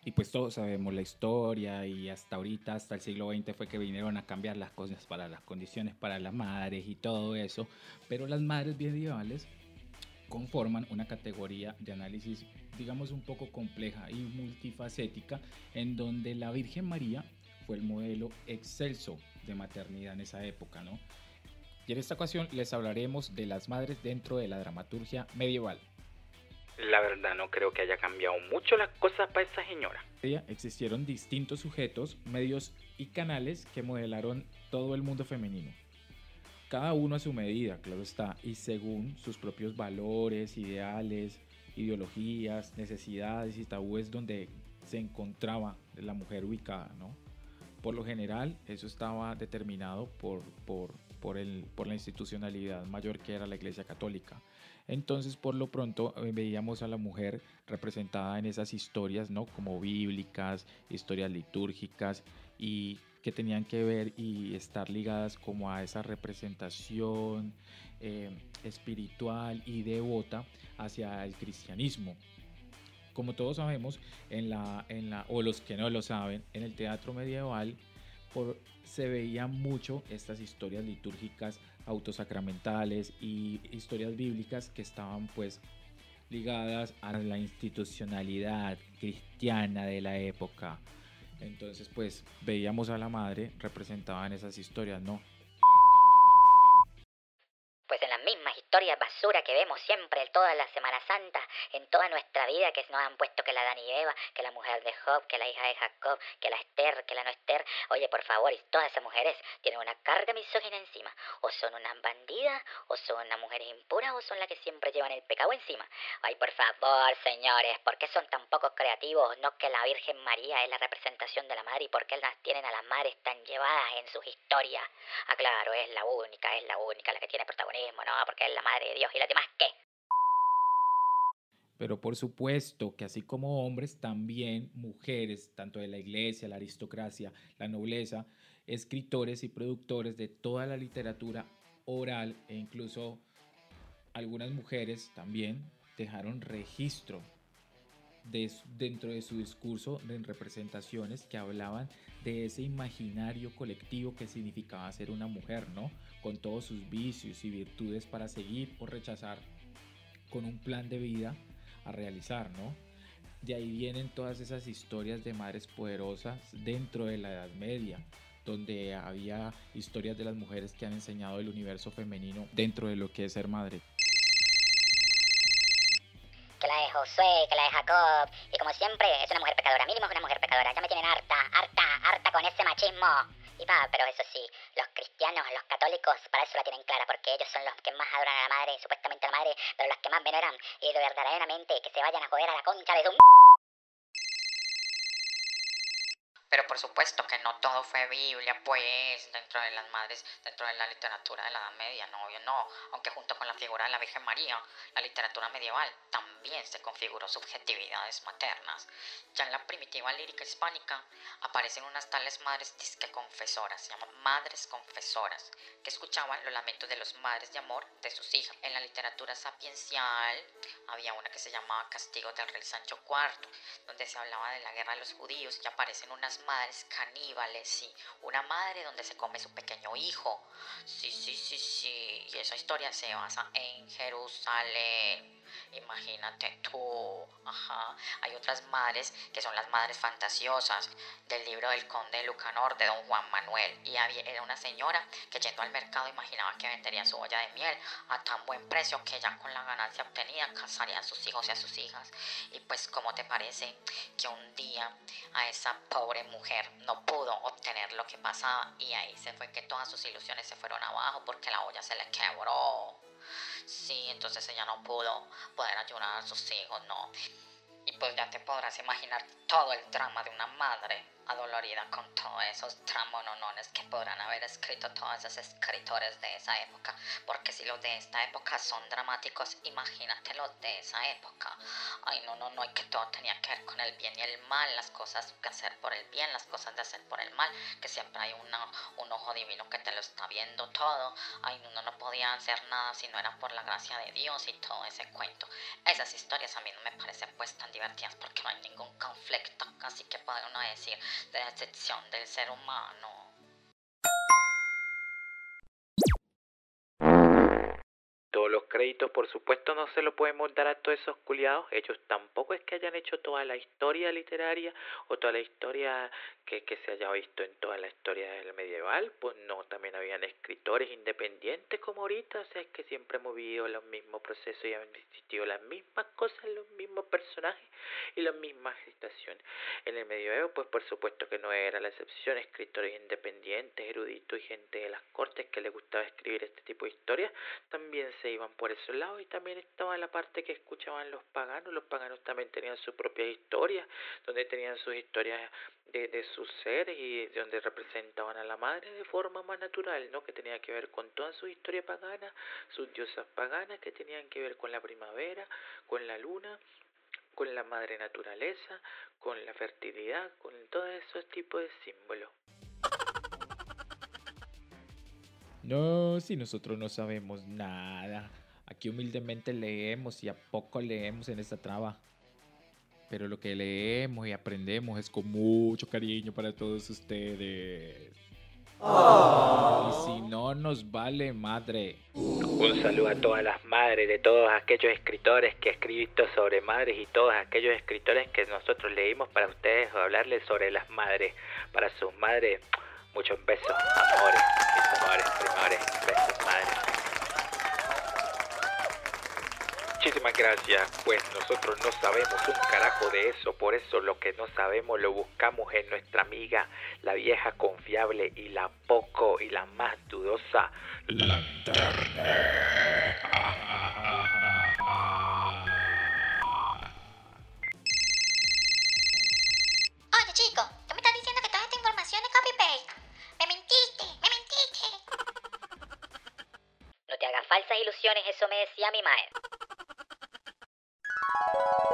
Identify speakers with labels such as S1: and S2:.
S1: Y pues todos sabemos la historia y hasta ahorita, hasta el siglo XX fue que vinieron a cambiar las cosas para las condiciones para las madres y todo eso. Pero las madres medievales conforman una categoría de análisis, digamos, un poco compleja y multifacética, en donde la Virgen María fue el modelo excelso de maternidad en esa época, ¿no? Y en esta ocasión les hablaremos de las madres dentro de la dramaturgia medieval.
S2: La verdad no creo que haya cambiado mucho las cosas para esa señora.
S1: Existieron distintos sujetos, medios y canales que modelaron todo el mundo femenino. Cada uno a su medida, claro está, y según sus propios valores, ideales, ideologías, necesidades y tabúes donde se encontraba la mujer ubicada, ¿no? Por lo general, eso estaba determinado por la institucionalidad mayor que era la Iglesia Católica. Entonces, por lo pronto, veíamos a la mujer representada en esas historias, ¿no? Como bíblicas, historias litúrgicas y que tenían que ver y estar ligadas como a esa representación espiritual y devota hacia el cristianismo. Como todos sabemos, o los que no lo saben, en el teatro medieval se veían mucho estas historias litúrgicas autosacramentales y historias bíblicas que estaban pues ligadas a la institucionalidad cristiana de la época. Entonces pues veíamos a la madre representada en esas historias, ¿no?
S3: Pues en las mismas historias basura que vemos siempre en toda la Semana Santa, en toda nuestra vida, que nos han puesto que la Adán y Eva, que la mujer de Job, que la hija de Jacob, que la Esther, que la no Esther. Oye, por favor, y todas esas mujeres tienen una carga misógina encima. O son unas bandidas, o son unas mujeres impuras, o son las que siempre llevan el pecado encima. Ay, por favor, señores, ¿por qué son tan pocos creativos? No, que la Virgen María es la representación de la madre, y por qué las tienen a las madres tan llevadas en sus historias. Ah, claro, es la única la que tiene protagonismo, ¿no? Porque es la madre de Dios, y las demás, ¿qué?
S1: Pero por supuesto que así como hombres, también mujeres, tanto de la iglesia, la aristocracia, la nobleza, escritores y productores de toda la literatura oral e incluso algunas mujeres también dejaron registro dentro de su discurso de representaciones que hablaban de ese imaginario colectivo que significaba ser una mujer, ¿no? Con todos sus vicios y virtudes para seguir o rechazar con un plan de vida a realizar, ¿no? De ahí vienen todas esas historias de madres poderosas dentro de la Edad Media, donde había historias de las mujeres que han enseñado el universo femenino dentro de lo que es ser madre.
S3: Que la de Josué, que la de Jacob, y como siempre es una mujer pecadora, mínimo es una mujer pecadora, ya me tienen harta con ese machismo. Y va, pero eso sí, los cristianos, los católicos, para eso la tienen clara, porque ellos son los que más adoran a la madre, supuestamente a la madre, pero los que más veneran, y de verdaderamente que se vayan a joder a la concha de su...
S4: Pero por supuesto que no todo fue Biblia, pues, dentro de las madres, dentro de la literatura de la Edad Media, no, obvio no. Aunque junto con la figura de la Virgen María, la literatura medieval también se configuró subjetividades maternas. Ya en la primitiva lírica hispánica aparecen unas tales madres disque confesoras, se llaman madres confesoras, que escuchaban los lamentos de los madres de amor de sus hijas. En la literatura sapiencial había una que se llamaba Castigos del rey Sancho IV, donde se hablaba de la guerra de los judíos y aparecen unas madres caníbales, sí, una madre donde se come su pequeño hijo, sí, y esa historia se basa en Jerusalén. Imagínate tú, ajá. Hay otras madres que son las madres fantasiosas del libro del Conde de Lucanor de Don Juan Manuel. Y era una señora que yendo al mercado imaginaba que vendería su olla de miel a tan buen precio que ya con la ganancia obtenida casaría a sus hijos y a sus hijas. Y pues, ¿cómo te parece que un día a esa pobre mujer no pudo obtener lo que pasaba? Y ahí se fue que todas sus ilusiones se fueron abajo porque la olla se le quebró. Sí, entonces ella no pudo poder ayudar a sus hijos, no. Y pues ya te podrás imaginar todo el drama de una madre adolorida con todos esos dramononones que podrán haber escrito todos esos escritores de esa época. Porque si los de esta época son dramáticos, imagínate los de esa época. Ay, no, y que todo tenía que ver con el bien y el mal, las cosas que hacer por el bien, las cosas de hacer por el mal, que siempre hay un ojo divino que te lo está viendo todo. Ay, no podía hacer nada si no era por la gracia de Dios y todo ese cuento. Esas historias a mí no me parecen pues tan divertidas divertidas porque no hay ningún conflicto, casi que puede uno decir, de excepción del ser humano.
S2: Todos los créditos, por supuesto, no se lo podemos dar a todos esos culiados. Ellos tampoco es que hayan hecho toda la historia literaria o toda la historia que se haya visto en toda la historia del medieval. Pues no, también habían escritores independientes como ahorita. O sea, es que siempre hemos vivido los mismos procesos y han existido las mismas cosas, los mismos personajes y las mismas situaciones. En el medioevo, pues por supuesto que no era la excepción. Escritores independientes, eruditos y gente de las cortes que les gustaba escribir este tipo de historias también se iban por esos lados, y también estaba la parte que escuchaban los paganos también tenían su propia historia, donde tenían sus historias de sus seres y donde representaban a la madre de forma más natural, ¿no? Que tenía que ver con toda su historia pagana, sus diosas paganas que tenían que ver con la primavera, con la luna, con la madre naturaleza, con la fertilidad, con todos esos tipos de símbolos.
S1: No, si nosotros no sabemos nada. Aquí humildemente leemos y a poco leemos en esta traba. Pero lo que leemos y aprendemos es con mucho cariño para todos ustedes. Y si no, nos vale madre.
S2: Un saludo a todas las madres de todos aquellos escritores que han escrito sobre madres y todos aquellos escritores que nosotros leímos para ustedes o hablarles sobre las madres. Para sus madres, muchos besos, amores, mis amores, primores, besos, madres. Muchísimas gracias, pues nosotros no sabemos un carajo de eso, por eso lo que no sabemos lo buscamos en nuestra amiga, la vieja confiable y la poco y la más dudosa
S3: Oye, chico, tú me estás diciendo que toda esta información es copy-paste. Me mentiste, me mentiste. No te hagas falsas ilusiones, eso me decía mi madre.